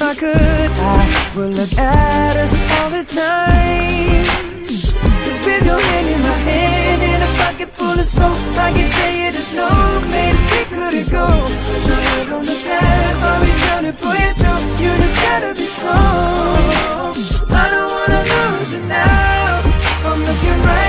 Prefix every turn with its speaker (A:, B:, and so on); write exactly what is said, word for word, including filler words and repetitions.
A: I could, I would look at us all the time. Cause with your hand in my hand and a pocket full of smoke, I can tell you there's no place we couldn't go. No hurt on the path, always trying to pull you through. You just gotta be strong. I don't wanna lose you now. I'm looking right